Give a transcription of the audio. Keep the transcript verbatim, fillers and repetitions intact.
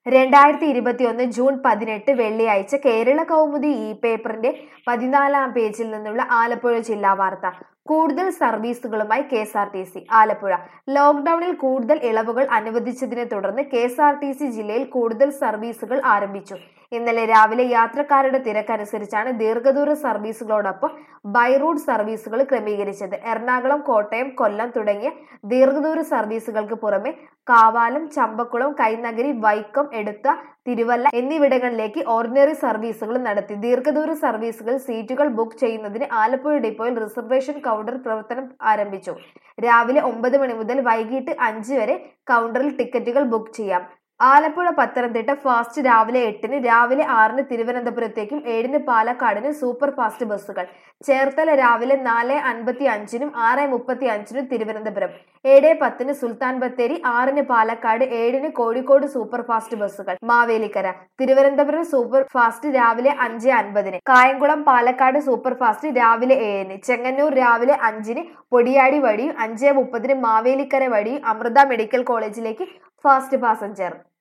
രണ്ടായിരത്തി ഇരുപത്തിയൊന്ന് ജൂൺ പതിനെട്ട് വെള്ളിയാഴ്ച കേരള കൗമുദി ഇ പേപ്പറിന്റെ പതിനാലാം പേജിൽ നിന്നുള്ള ആലപ്പുഴ ജില്ലാ വാർത്ത. കൂടുതൽ സർവീസുകളുമായി K S R T C. Alappuzha. ലോക്ഡൌണിൽ കൂടുതൽ ഇളവുകൾ അനുവദിച്ചതിനെ തുടർന്ന് K S R T C ജില്ലയിൽ കൂടുതൽ സർവീസുകൾ ആരംഭിച്ചു. ഇന്നലെ രാവിലെ യാത്രക്കാരുടെ തിരക്കനുസരിച്ചാണ് ദീർഘദൂര സർവീസുകളോടൊപ്പം ബൈ റൂട്ട് സർവീസുകൾ ക്രമീകരിച്ചത്. എറണാകുളം, കോട്ടയം, കൊല്ലം തുടങ്ങിയ ദീർഘദൂര സർവീസുകൾക്ക് പുറമെ കാവാലം, ചമ്പക്കുളം, കൈനഗരി, വൈക്കം, എടുത്ത, തിരുവല്ല എന്നിവിടങ്ങളിലേക്ക് ഓർഡിനറി സർവീസുകൾ നടത്തി. ദീർഘദൂര സർവീസുകൾ സീറ്റുകൾ ബുക്ക് ചെയ്യുന്നതിന് ആലപ്പുഴ ഡിപ്പോയിൽ റിസർവേഷൻ കൗണ്ടർ പ്രവർത്തനം ആരംഭിച്ചു. രാവിലെ ഒമ്പത് മണി മുതൽ വൈകിട്ട് അഞ്ച് വരെ കൗണ്ടറിൽ ടിക്കറ്റുകൾ ബുക്ക് ചെയ്യാം. ആലപ്പുഴ പത്തനംതിട്ട ഫാസ്റ്റ് രാവിലെ എട്ടിന്, രാവിലെ ആറിന് തിരുവനന്തപുരത്തേക്കും ഏഴിന് പാലക്കാടിനും സൂപ്പർ ഫാസ്റ്റ് ബസ്സുകൾ. ചേർത്തല രാവിലെ നാല് അൻപത്തി അഞ്ചിനും ആറ് മുപ്പത്തി അഞ്ചിനും തിരുവനന്തപുരം, ഏഴ് പത്തിന് സുൽത്താൻ ബത്തേരി, ആറിന് പാലക്കാട്, ഏഴിന് കോഴിക്കോട് സൂപ്പർ ഫാസ്റ്റ് ബസ്സുകൾ. മാവേലിക്കര. തിരുവനന്തപുരം സൂപ്പർ ഫാസ്റ്റ് രാവിലെ അഞ്ച് അൻപതിന്, കായംകുളം പാലക്കാട് സൂപ്പർ ഫാസ്റ്റ് രാവിലെ ഏഴിന്, ചെങ്ങന്നൂർ രാവിലെ അഞ്ചിന് പൊടിയാടി വഴിയും അഞ്ച് മുപ്പതിന് മാവേലിക്കര വഴിയും അമൃത മെഡിക്കൽ കോളേജിലേക്ക് ഫാസ്റ്റ് പാസഞ്ചർ.